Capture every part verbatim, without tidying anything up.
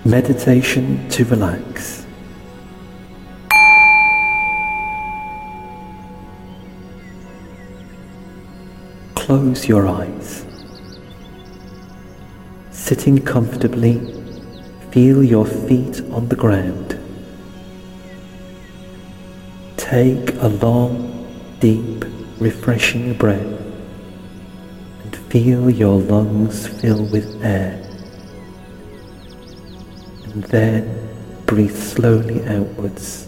Meditation to relax. Close your eyes. Sitting comfortably, feel your feet on the ground. Take a long, deep, refreshing breath and feel your lungs fill with air. And then breathe slowly outwards.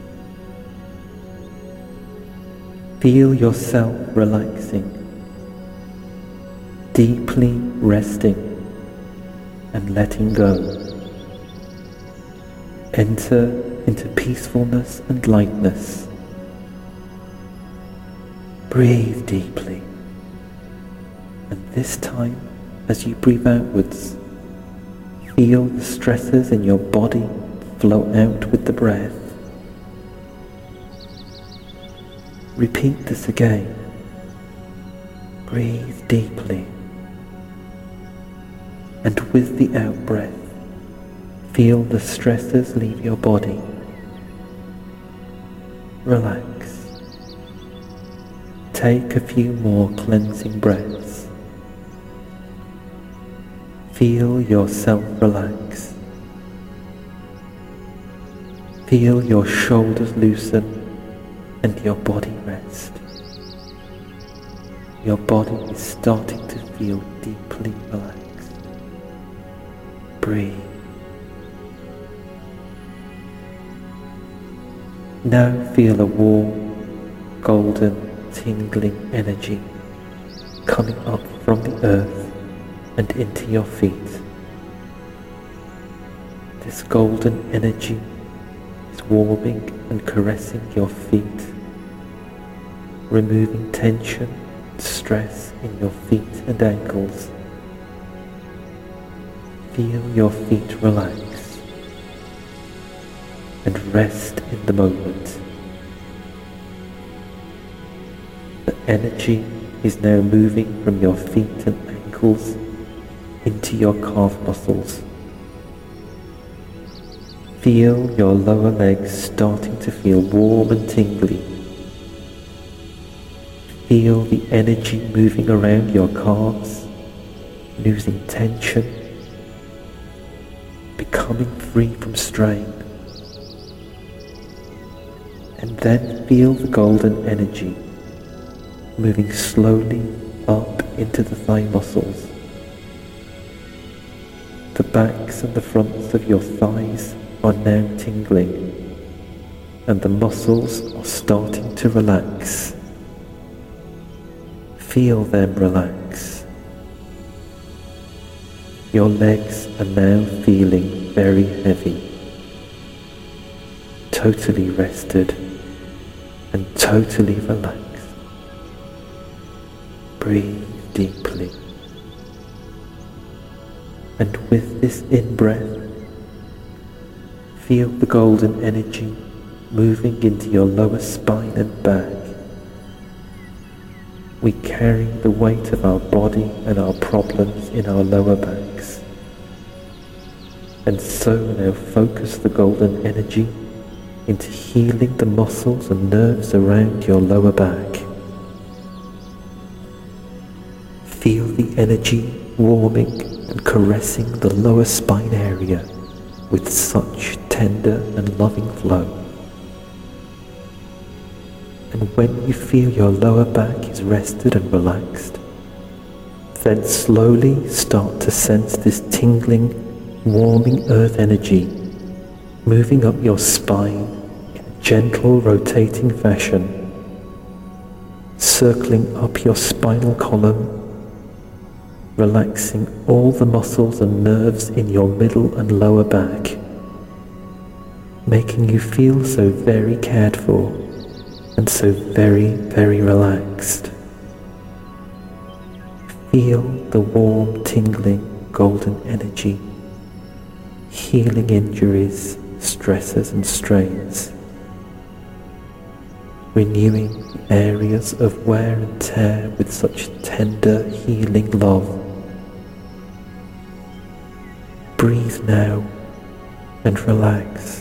Feel yourself relaxing, deeply resting and letting go. Enter into peacefulness and lightness. Breathe deeply, and this time, as you breathe outwards, feel the stresses in your body flow out with the breath. Repeat this again. Breathe deeply, and with the out-breath, feel the stresses leave your body. Relax. Take a few more cleansing breaths. Feel yourself relax. Feel your shoulders loosen and your body rest. Your body is starting to feel deeply relaxed. Breathe. Now feel a warm, golden, tingling energy coming up from the earth and into your feet. This golden energy is warming and caressing your feet, removing tension and stress in your feet and ankles. Feel your feet relax and rest in the moment. The energy is now moving from your feet and ankles into your calf muscles. Feel your lower legs starting to feel warm and tingly. Feel the energy moving around your calves, losing tension, becoming free from strain. And then feel the golden energy moving slowly up into the thigh muscles. The backs and the fronts of your thighs are now tingling, and the muscles are starting to relax. Feel them relax. Your legs are now feeling very heavy, totally rested and totally relaxed. Breathe deeply. And with this in-breath, feel the golden energy moving into your lower spine and back. We carry the weight of our body and our problems in our lower backs. And so now focus the golden energy into healing the muscles and nerves around your lower back. Feel the energy warming and caressing the lower spine area with such tender and loving flow. And when you feel your lower back is rested and relaxed, then slowly start to sense this tingling, warming earth energy moving up your spine in a gentle rotating fashion, circling up your spinal column, relaxing all the muscles and nerves in your middle and lower back, making you feel so very cared for and so very, very relaxed. Feel the warm, tingling, golden energy, healing injuries, stresses and strains, renewing the areas of wear and tear with such tender, healing love. Breathe now and relax.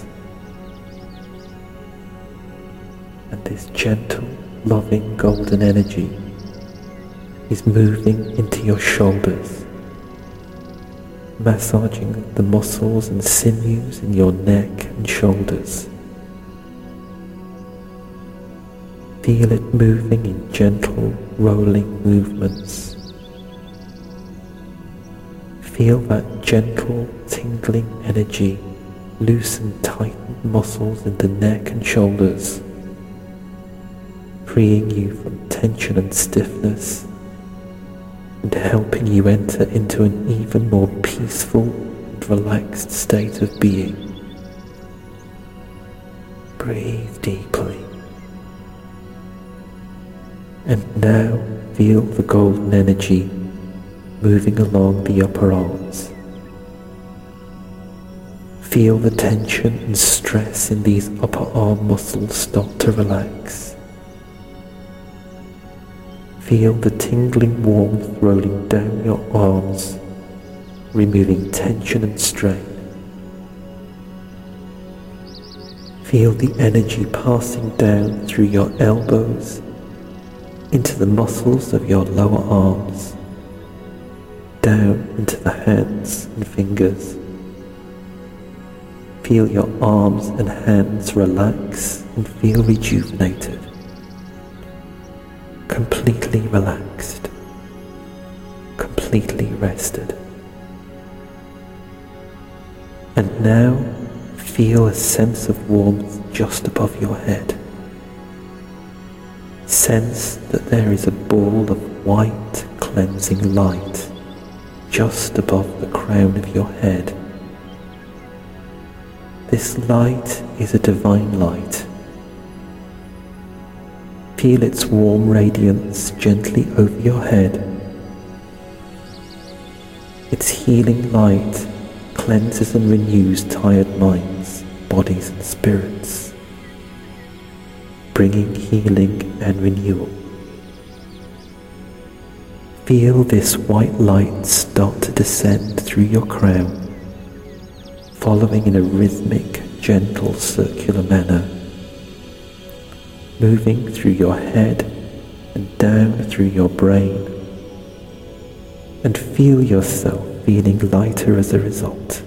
And this gentle, loving golden energy is moving into your shoulders, massaging the muscles and sinews in your neck and shoulders. Feel it moving in gentle, rolling movements. Feel that gentle, tingling energy loosen tightened muscles in the neck and shoulders, freeing you from tension and stiffness, and helping you enter into an even more peaceful and relaxed state of being. Breathe deeply. And now feel the golden energy moving along the upper arms. Feel the tension and stress in these upper arm muscles start to relax. Feel the tingling warmth rolling down your arms, removing tension and strain. Feel the energy passing down through your elbows into the muscles of your lower arms, down into the hands and fingers. Feel your arms and hands relax and feel rejuvenated, completely relaxed, completely rested. And now feel a sense of warmth just above your head. Sense that there is a ball of white, cleansing light just above the crown of your head. This light is a divine light. Feel its warm radiance gently over your head. Its healing light cleanses and renews tired minds, bodies and spirits, bringing healing and renewal. Feel this white light start to descend through your crown, following in a rhythmic, gentle, circular manner, moving through your head and down through your brain, and feel yourself feeling lighter as a result.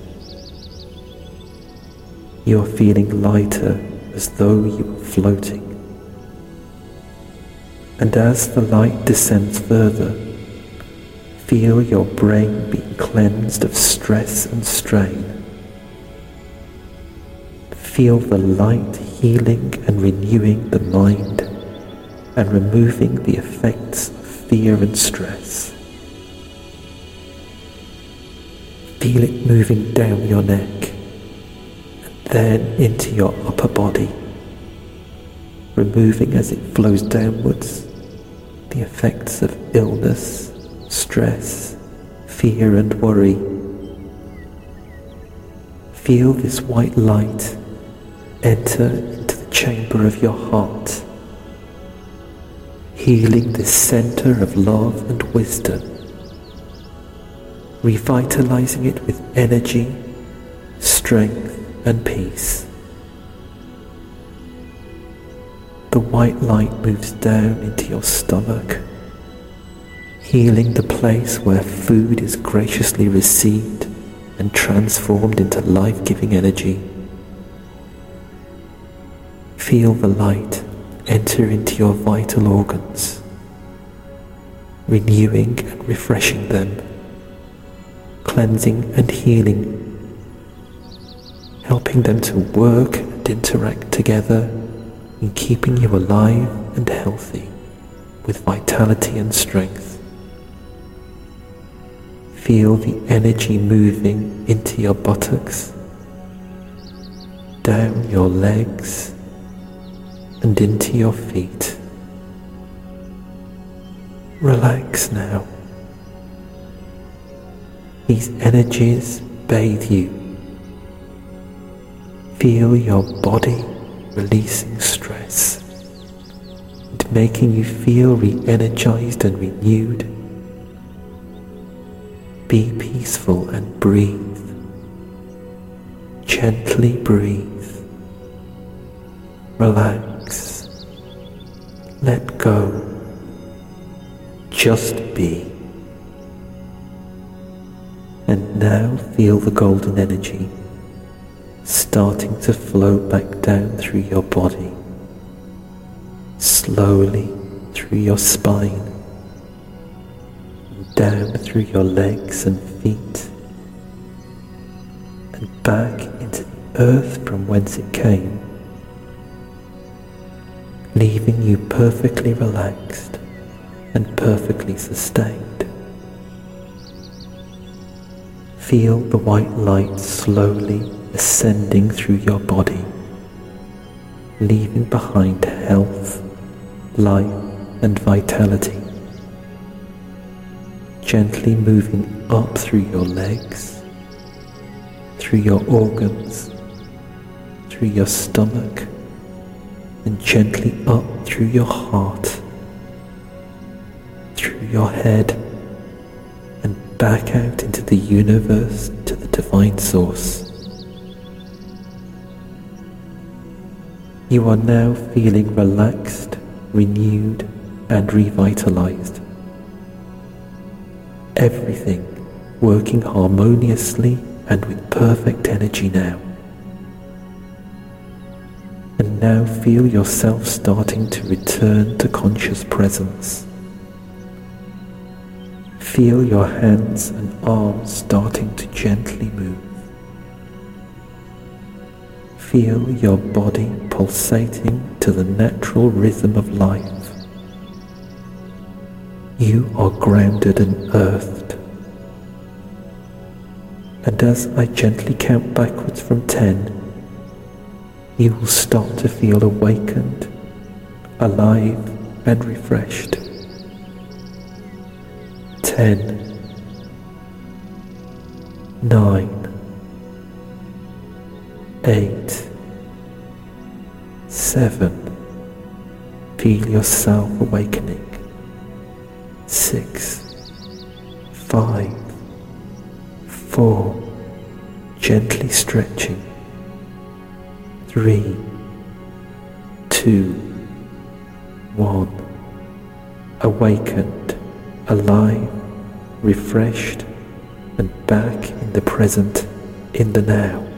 You are feeling lighter as though you were floating. And as the light descends further, feel your brain being cleansed of stress and strain. Feel the light healing and renewing the mind and removing the effects of fear and stress. Feel it moving down your neck and then into your upper body, removing as it flows downwards the effects of illness, stress, fear and worry. Feel this white light enter into the chamber of your heart, healing this center of love and wisdom, revitalizing it with energy, strength and peace. The white light moves down into your stomach, healing the place where food is graciously received and transformed into life-giving energy. Feel the light enter into your vital organs, renewing and refreshing them, cleansing and healing, helping them to work and interact together in keeping you alive and healthy with vitality and strength. Feel the energy moving into your buttocks, down your legs, and into your feet. Relax now. These energies bathe you. Feel your body releasing stress and making you feel re-energized and renewed. Be peaceful and breathe. Gently breathe. Relax. Let go. Just be. And now feel the golden energy starting to flow back down through your body, slowly through your spine, and down through your legs and feet, and back into the earth from whence it came, leaving you perfectly relaxed and perfectly sustained. Feel the white light slowly ascending through your body, leaving behind health, life and vitality, gently moving up through your legs, through your organs, through your stomach, and gently up through your heart, through your head, and back out into the universe to the divine source. You are now feeling relaxed, renewed, and revitalized. Everything working harmoniously and with perfect energy now. And now feel yourself starting to return to conscious presence. Feel your hands and arms starting to gently move. Feel your body pulsating to the natural rhythm of life. You are grounded and earthed. And as I gently count backwards from ten, you will start to feel awakened, alive and refreshed. Ten, nine, eight, seven, feel yourself awakening. Six, five, four, gently stretching. Three, two, one, awakened, alive, refreshed, and back in the present, in the now.